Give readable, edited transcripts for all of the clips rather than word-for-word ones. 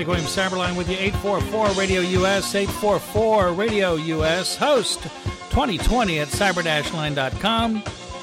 Greg Williams, Cyberline with you, 844 Radio US, 844 Radio US. Host 2020 at cyber-line.com,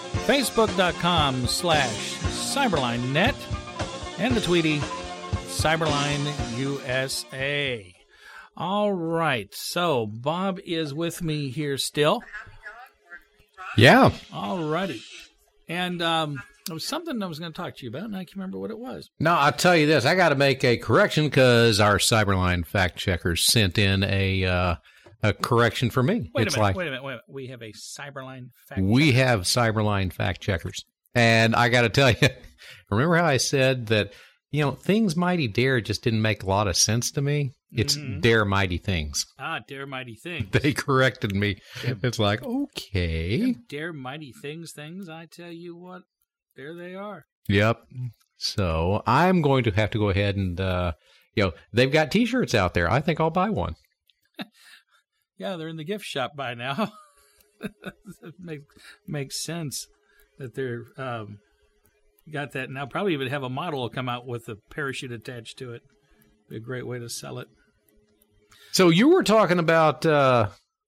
facebook.com/CyberlineNet, and the Tweety, Cyberline USA. All right, so Bob is with me here still. Yeah. All righty. And there was something I was going to talk to you about, and I can't remember what it was. No, I'll tell you this. I got to make a correction because our Cyberline fact checkers sent in a correction for me. Wait a minute. We have a Cyberline fact checker. We have Cyberline fact checkers. And I got to tell you, remember how I said that, Things Mighty Dare just didn't make a lot of sense to me? It's Dare Mighty Things. Dare Mighty Things. They corrected me. It's like, okay. Dare Mighty Things, I tell you what. There they are. Yep. So I'm going to have to go ahead and, they've got T-shirts out there. I think I'll buy one. Yeah, they're in the gift shop by now. It makes sense that they're got that now. Probably even have a model come out with a parachute attached to it. Be a great way to sell it. So you were talking about the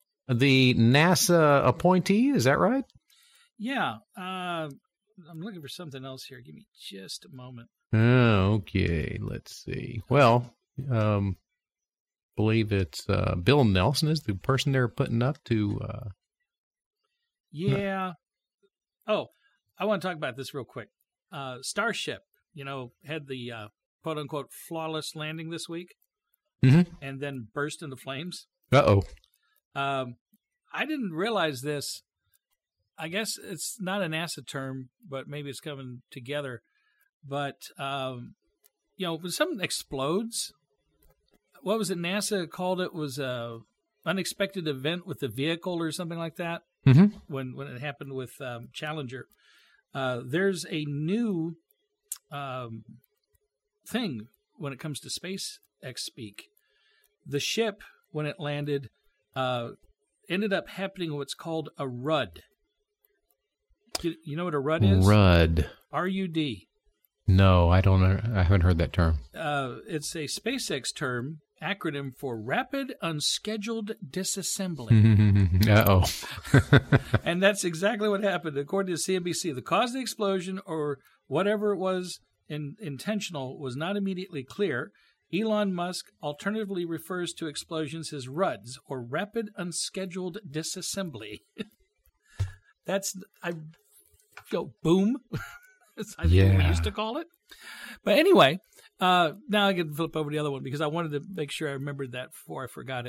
NASA appointee, is that right? Yeah. I'm looking for something else here. Give me just a moment. Okay, let's see. Well, believe it's Bill Nelson is the person they're putting up to. Yeah. Oh, I want to talk about this real quick. Starship, had the quote unquote flawless landing this week, and then burst into flames. Uh-oh. I didn't realize this. I guess it's not a NASA term, but maybe it's coming together. But, when something explodes, what was it NASA called it? Was a unexpected event with the vehicle or something like that? Mm-hmm. When it happened with Challenger. There's a new thing when it comes to SpaceX speak. The ship, when it landed, ended up happening what's called a RUD. You know what a RUD is? RUD. R-U-D. No, I don't know. I haven't heard that term. It's a SpaceX term, acronym for Rapid Unscheduled Disassembly. Uh-oh. And that's exactly what happened. According to CNBC, the cause of the explosion or whatever it was intentional was not immediately clear. Elon Musk alternatively refers to explosions as RUDs, or Rapid Unscheduled Disassembly. Boom. I think we used to call it. But anyway, now I can flip over the other one because I wanted to make sure I remembered that before I forgot it.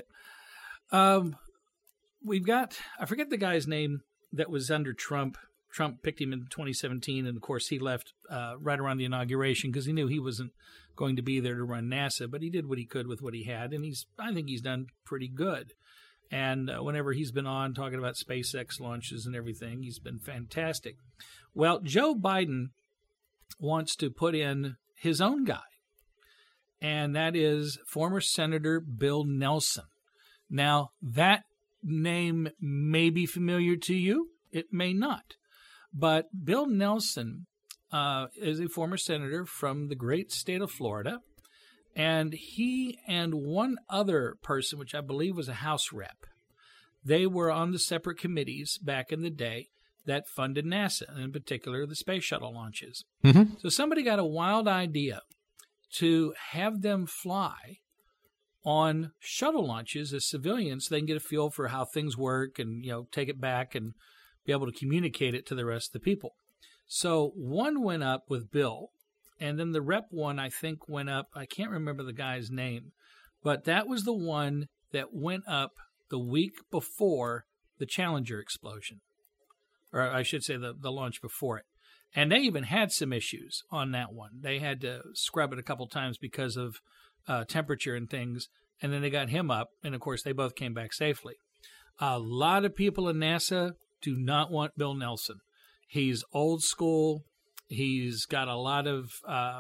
We've got, I forget the guy's name that was under Trump. Trump picked him in 2017, and of course he left right around the inauguration because he knew he wasn't going to be there to run NASA, but he did what he could with what he had, and I think he's done pretty good. And whenever he's been on talking about SpaceX launches and everything, he's been fantastic. Well, Joe Biden wants to put in his own guy, and that is former Senator Bill Nelson. Now, that name may be familiar to you. It may not. But Bill Nelson is a former senator from the great state of Florida. And he and one other person, which I believe was a House rep, they were on the separate committees back in the day that funded NASA, and in particular the space shuttle launches. Mm-hmm. So somebody got a wild idea to have them fly on shuttle launches as civilians so they can get a feel for how things work and, take it back and be able to communicate it to the rest of the people. So one went up with Bill. And then the rep one, I think, went up. I can't remember the guy's name, but that was the one that went up the week before the Challenger explosion, or I should say the launch before it. And they even had some issues on that one. They had to scrub it a couple times because of temperature and things. And then they got him up, and of course they both came back safely. A lot of people in NASA do not want Bill Nelson. He's old school. He's got a lot of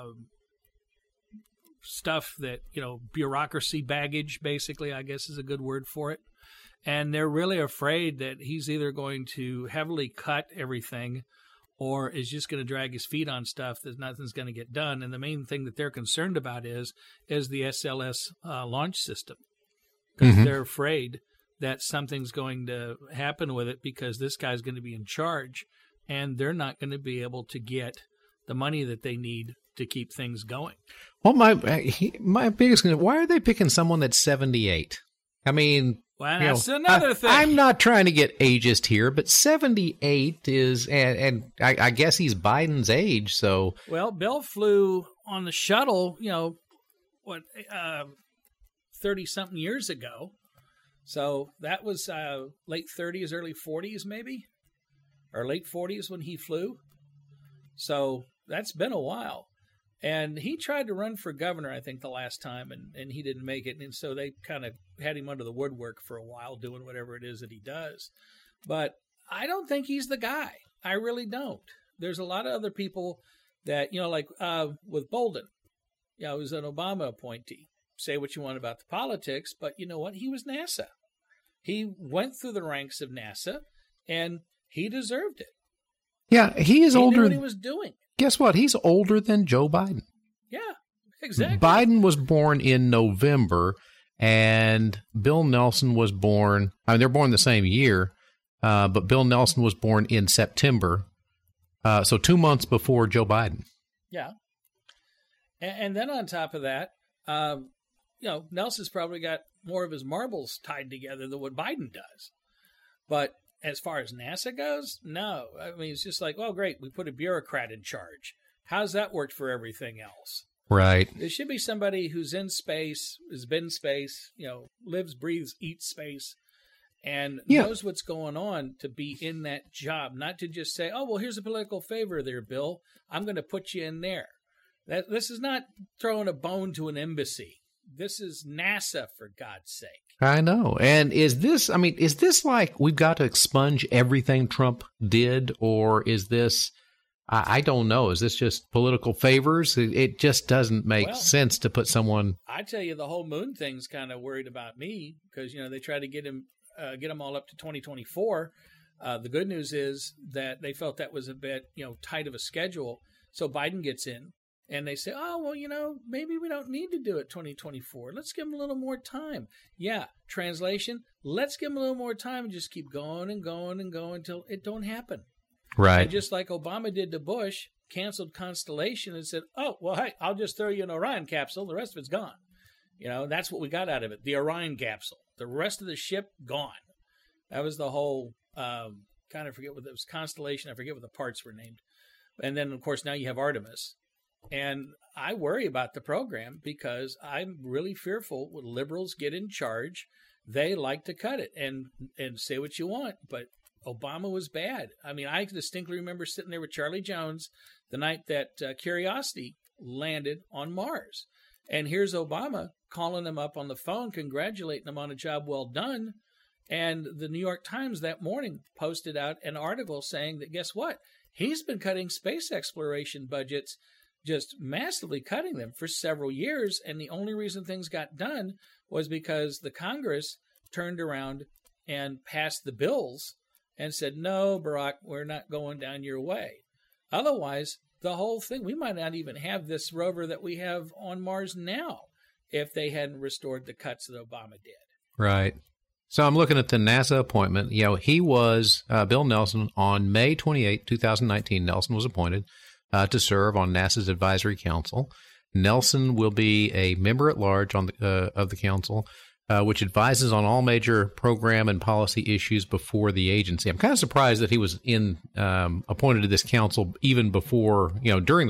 stuff that, bureaucracy baggage, basically, I guess is a good word for it. And they're really afraid that he's either going to heavily cut everything or is just going to drag his feet on stuff that nothing's going to get done. And the main thing that they're concerned about is the SLS launch system, because they're afraid that something's going to happen with it because this guy's going to be in charge, and they're not going to be able to get the money that they need to keep things going. Well, my biggest concern, why are they picking someone that's 78? I mean, well, that's another thing. I'm not trying to get ageist here, but 78 is, and I guess he's Biden's age, so. Well, Bill flew on the shuttle, 30-something years ago. So that was late 30s, early 40s maybe, or late 40s when he flew. So that's been a while. And he tried to run for governor, I think, the last time, and he didn't make it. And so they kind of had him under the woodwork for a while doing whatever it is that he does. But I don't think he's the guy. I really don't. There's a lot of other people that, like with Bolden, he was an Obama appointee. Say what you want about the politics, but you know what? He was NASA. He went through the ranks of NASA, and he deserved it. Yeah, he is older. He knew what he was doing. Guess what? He's older than Joe Biden. Yeah, exactly. Biden was born in November, and Bill Nelson was born. I mean, they're born the same year, but Bill Nelson was born in September, so 2 months before Joe Biden. Yeah, and then on top of that, Nelson's probably got more of his marbles tied together than what Biden does. But as far as NASA goes, no. I mean, it's just like, well, great, we put a bureaucrat in charge. How's that worked for everything else? Right. There should be somebody who's in space, has been in space, lives, breathes, eats space, and knows what's going on to be in that job, not to just say, oh, well, here's a political favor there, Bill. I'm going to put you in there. This is not throwing a bone to an embassy. This is NASA, for God's sake. I know. And is this like we've got to expunge everything Trump did, or is this, I don't know, is this just political favors? It just doesn't make sense to put someone. I tell you, the whole moon thing's kind of worried about me because, they try to get him all up to 2024. The good news is that they felt that was a bit, tight of a schedule. So Biden gets in. And they say, oh, well, maybe we don't need to do it 2024. Let's give them a little more time. Yeah, translation, let's give them a little more time and just keep going and going and going until it don't happen. Right. And just like Obama did to Bush, canceled Constellation and said, oh, well, hey, I'll just throw you an Orion capsule. The rest of it's gone. That's what we got out of it, the Orion capsule. The rest of the ship, gone. That was the whole, kind of forget what it was, Constellation. I forget what the parts were named. And then, of course, now you have Artemis. And I worry about the program because I'm really fearful when liberals get in charge, they like to cut it and say what you want. But Obama was bad. I mean, I distinctly remember sitting there with Charlie Jones the night that Curiosity landed on Mars. And here's Obama calling him up on the phone, congratulating him on a job well done. And the New York Times that morning posted out an article saying that, guess what? He's been cutting space exploration budgets, just massively cutting them for several years. And the only reason things got done was because the Congress turned around and passed the bills and said, no, Barack, we're not going down your way. Otherwise, the whole thing, we might not even have this rover that we have on Mars now if they hadn't restored the cuts that Obama did. Right. So I'm looking at the NASA appointment. He was, Bill Nelson, on May 28, 2019, Nelson was appointed to serve on NASA's advisory council. Nelson will be a member at large of the council, which advises on all major program and policy issues before the agency. I'm kind of surprised that he was appointed to this council even before, during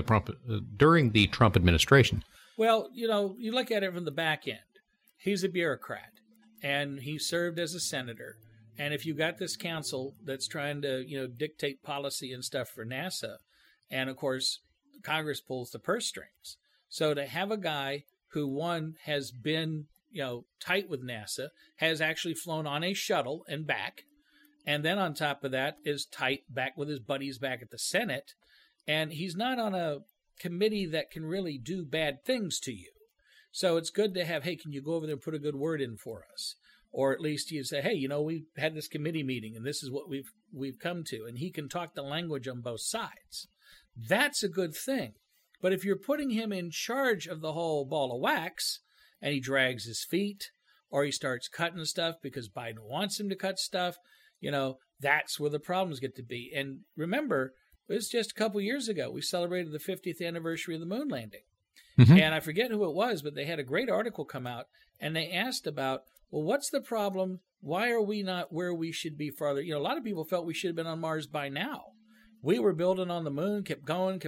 the Trump administration. Well, you look at it from the back end. He's a bureaucrat, and he served as a senator. And if you got this council that's trying to, dictate policy and stuff for NASA, and of course, Congress pulls the purse strings. So to have a guy who, one, has been, tight with NASA, has actually flown on a shuttle and back, and then on top of that is tight back with his buddies back at the Senate, and he's not on a committee that can really do bad things to you. So it's good to have, hey, can you go over there and put a good word in for us? Or at least you say, hey, we had this committee meeting and this is what we've come to. And he can talk the language on both sides. That's a good thing. But if you're putting him in charge of the whole ball of wax and he drags his feet or he starts cutting stuff because Biden wants him to cut stuff, that's where the problems get to be. And remember, it was just a couple years ago, we celebrated the 50th anniversary of the moon landing. Mm-hmm. And I forget who it was, but they had a great article come out and they asked about, well, what's the problem? Why are we not where we should be farther? A lot of people felt we should have been on Mars by now. We were building on the moon, kept going,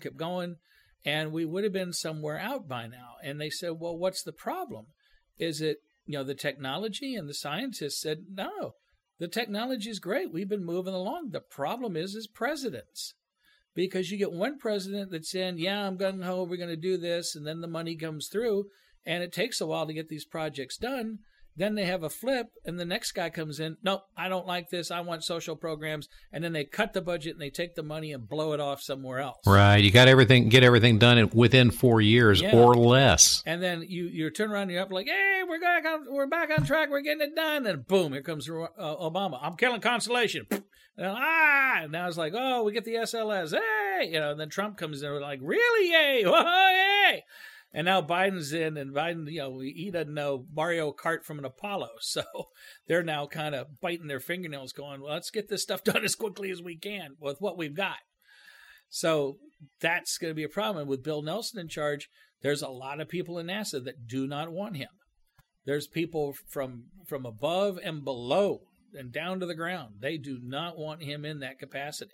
and we would have been somewhere out by now. And they said, well, what's the problem? Is it, the technology? And the scientists said, no, the technology is great. We've been moving along. The problem is presidents. Because you get one president that's saying, yeah, I'm gung-ho, we're going to do this, and then the money comes through, and it takes a while to get these projects done. Then they have a flip, and the next guy comes in, nope, I don't like this, I want social programs, and then they cut the budget, and they take the money and blow it off somewhere else. Right, you got get everything done within 4 years or less. And then you turn around and you're up like, hey, we're back on track, we're getting it done, and boom, here comes Obama. I'm killing Constellation. And now it's like, oh, we get the SLS, hey! And then Trump comes in, we're like, really, yay, whoa, yay! And now Biden's in, and Biden, he doesn't know Mario Kart from an Apollo. So they're now kind of biting their fingernails going, well, let's get this stuff done as quickly as we can with what we've got. So that's going to be a problem. With Bill Nelson in charge, there's a lot of people in NASA that do not want him. There's people from above and below and down to the ground. They do not want him in that capacity.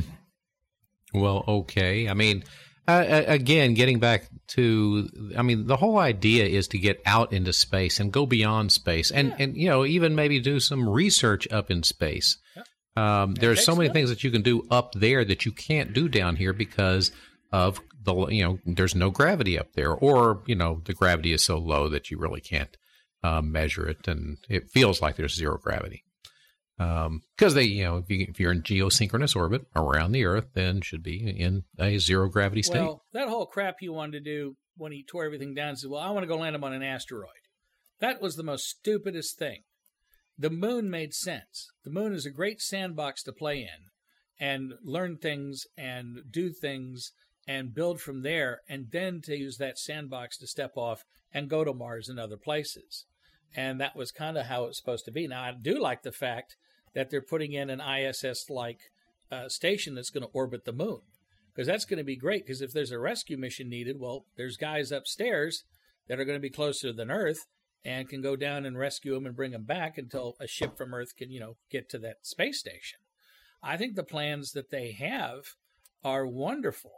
Well, okay. I mean, again, getting back to, the whole idea is to get out into space and go beyond space and even maybe do some research up in space. Yep. There's so many things that you can do up there that you can't do down here because of there's no gravity up there, or, the gravity is so low that you really can't measure it, and it feels like there's zero gravity. Because they, if you're in geosynchronous orbit around the Earth, then should be in a zero gravity state. Well, that whole crap you wanted to do when he tore everything down and said, well, I want to go land him on an asteroid. That was the most stupidest thing. The moon made sense. The moon is a great sandbox to play in and learn things and do things and build from there, and then to use that sandbox to step off and go to Mars and other places. And that was kind of how it was supposed to be. Now, I do like the fact that they're putting in an ISS-like station that's going to orbit the moon, because that's going to be great, because if there's a rescue mission needed, well, there's guys upstairs that are going to be closer than Earth and can go down and rescue them and bring them back until a ship from Earth can, get to that space station. I think the plans that they have are wonderful.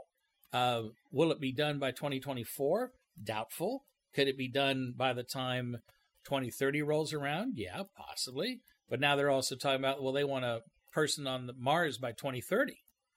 Will it be done by 2024? Doubtful. Could it be done by the time 2030 rolls around? Yeah, possibly. But now they're also talking about, well, they want a person on Mars by 2030.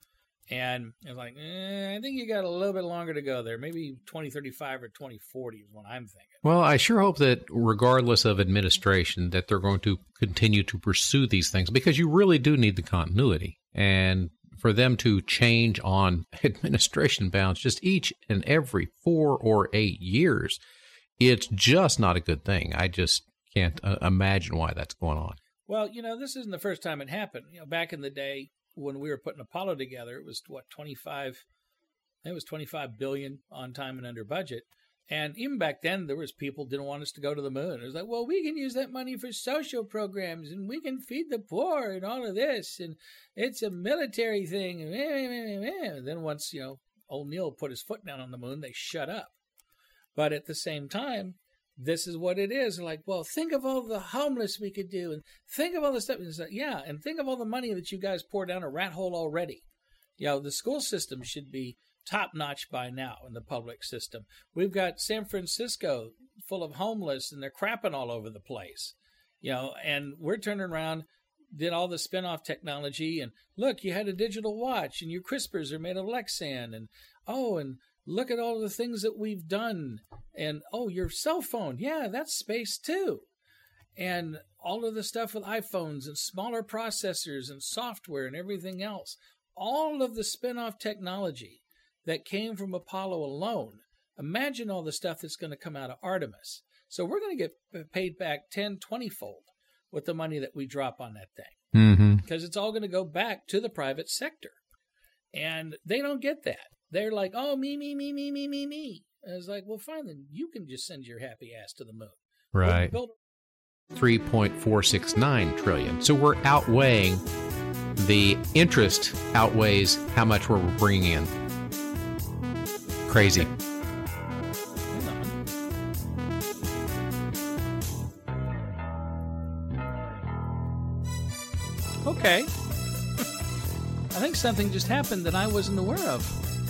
And it's like, I think you got a little bit longer to go there. Maybe 2035 or 2040 is what I'm thinking. Well, I sure hope that regardless of administration, that they're going to continue to pursue these things, because you really do need the continuity. And for them to change on administration bounds just each and every 4 or 8 years, it's just not a good thing. I just can't imagine why that's going on. Well, this isn't the first time it happened. Back in the day when we were putting Apollo together, it was 25 billion on time and under budget. And even back then, there was people didn't want us to go to the moon. It was like, well, we can use that money for social programs, and we can feed the poor and all of this, and it's a military thing. And then once, old Neil put his foot down on the moon, they shut up. But at the same time, this is what it is. Like, well, think of all the homeless we could do, and think of all the stuff. And like, yeah, and think of all the money that you guys pour down a rat hole already. The school system should be top-notch by now in the public system. We've got San Francisco full of homeless, and they're crapping all over the place. And we're turning around, did all the spin-off technology, and look, you had a digital watch, and your crispers are made of Lexan, and look at all the things that we've done. And, your cell phone. Yeah, that's space too. And all of the stuff with iPhones and smaller processors and software and everything else. All of the spin-off technology that came from Apollo alone. Imagine all the stuff that's going to come out of Artemis. So we're going to get paid back 10, 20-fold with the money that we drop on that thing. Mm-hmm. Because it's all going to go back to the private sector. And they don't get that. They're like, oh, me. And it's like, well, fine, then you can just send your happy ass to the moon. Right. 3.469 trillion. So we're outweighing, the interest outweighs how much we're bringing in. Crazy. Okay. I think something just happened that I wasn't aware of.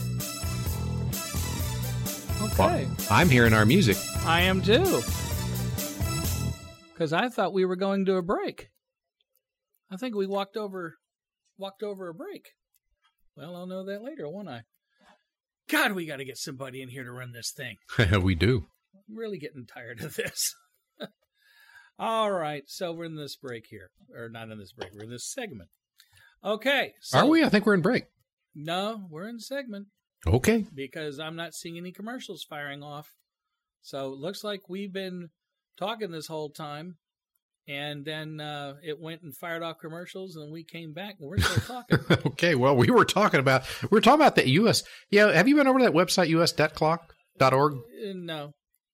Okay. Well, I'm hearing our music. I am too. Because I thought we were going to a break. I think we walked over a break. Well, I'll know that later, won't I? God, we got to get somebody in here to run this thing. We do. I'm really getting tired of this. All right, so we're in this break here. Or not in this break, we're in this segment. Okay. So, are we? I think we're in break. No, we're in segment. Okay. Because I'm not seeing any commercials firing off. So it looks like we've been talking this whole time, and then it went and fired off commercials, and we came back, and we're still talking. Okay, well, we were talking about the U.S. Yeah, have you been over to that website, usdebtclock.org? No.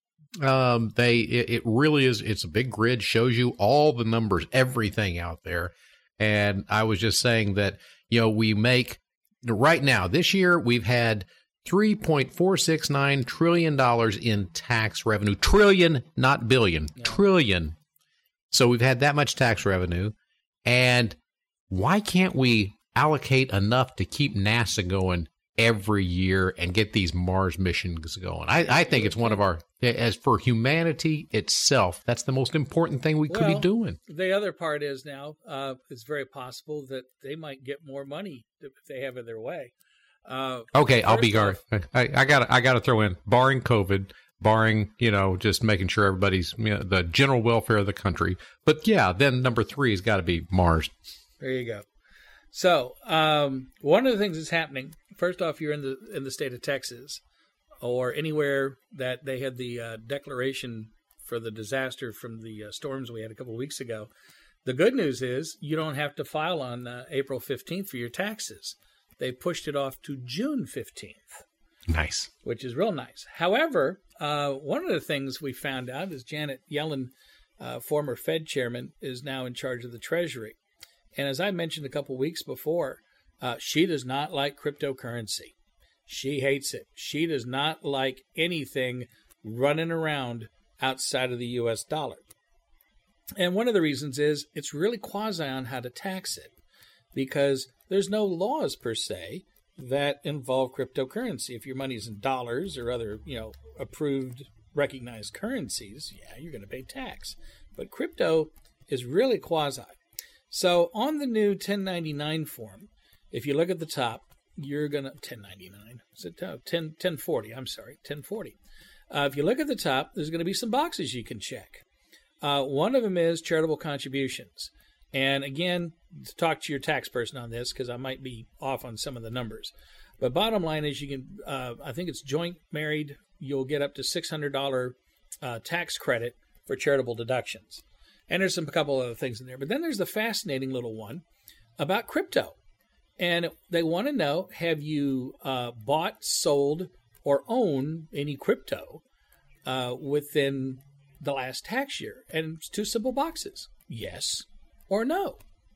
It really is. It's a big grid, shows you all the numbers, everything out there. And I was just saying that, we make right now, this year, we've had $3.469 trillion in tax revenue. Trillion, not billion. Yeah. Trillion. So we've had that much tax revenue. And why can't we allocate enough to keep NASA going every year and get these Mars missions going? I think it's one of our, as for humanity itself, that's the most important thing we could be doing. The other part is now, it's very possible that they might get more money if they have it their way. Okay, I'll be guard. I got to throw in, barring COVID, barring, just making sure everybody's, the general welfare of the country. But yeah, then number 3 has got to be Mars. There you go. So, one of the things that's happening, first off, you're in the state of Texas, or anywhere that they had the declaration for the disaster from the storms we had a couple of weeks ago. The good news is you don't have to file on April 15th for your taxes. They pushed it off to June 15th. Nice. Which is real nice. However, one of the things we found out is Janet Yellen, former Fed chairman, is now in charge of the Treasury. And as I mentioned a couple weeks before, she does not like cryptocurrency. She hates it. She does not like anything running around outside of the U.S. dollar. And one of the reasons is it's really quasi on how to tax it, because there's no laws per se that involve cryptocurrency. If your money is in dollars or other, approved, recognized currencies, yeah, you're going to pay tax. But crypto is really quasi. So on the new 1099 form, if you look at the top, you're going to 1099. Is it 1040? I'm sorry, 1040. If you look at the top, there's going to be some boxes you can check. One of them is charitable contributions. And again, talk to your tax person on this because I might be off on some of the numbers. But bottom line is you can, I think it's joint married, you'll get up to $600 tax credit for charitable deductions. And there's a couple other things in there. But then there's the fascinating little one about crypto. And they want to know, have you bought, sold, or owned any crypto within the last tax year? And it's 2 simple boxes, yes or no.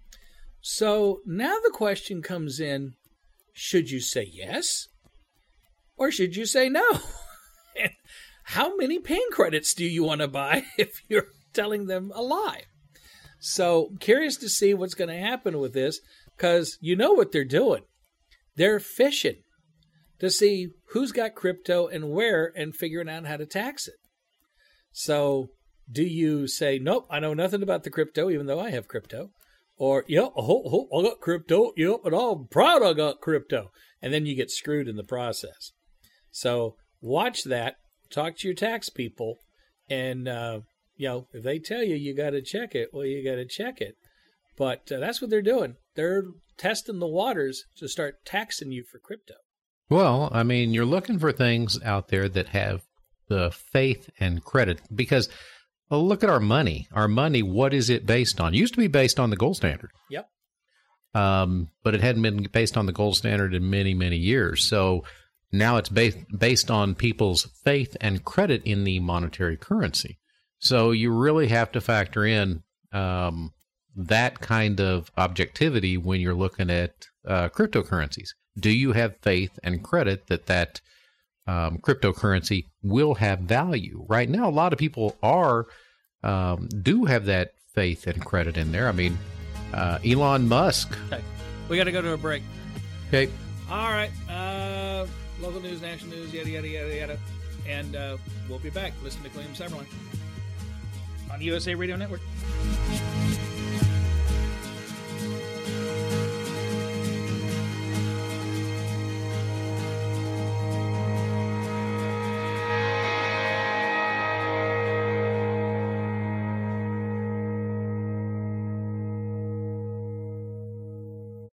So now the question comes in, should you say yes or should you say no? And how many pain credits do you want to buy if you're telling them a lie? So curious to see what's going to happen with this, because you know what they're doing. They're fishing to see who's got crypto and where and figuring out how to tax it. So do you say, nope, I know nothing about the crypto, even though I have crypto? Or, yep, I got crypto, yep, and I'm proud I got crypto. And then you get screwed in the process. So watch that, talk to your tax people, and, if they tell you you got to check it, well, you got to check it. But that's what they're doing. They're testing the waters to start taxing you for crypto. Well, I mean, you're looking for things out there that have the faith and credit, because look at our money. Our money, what is it based on? It used to be based on the gold standard. Yep. But it hadn't been based on the gold standard in many, many years. So now it's based on people's faith and credit in the monetary currency. So you really have to factor in that kind of objectivity when you're looking at cryptocurrencies. Do you have faith and credit that cryptocurrency will have value? Right now, a lot of people do have that faith and credit in there. I mean, Elon Musk. Okay. We got to go to a break. Okay. All right. Local news, national news, yada, yada, yada, yada. And we'll be back. Listen to William Summerlin on USA Radio Network.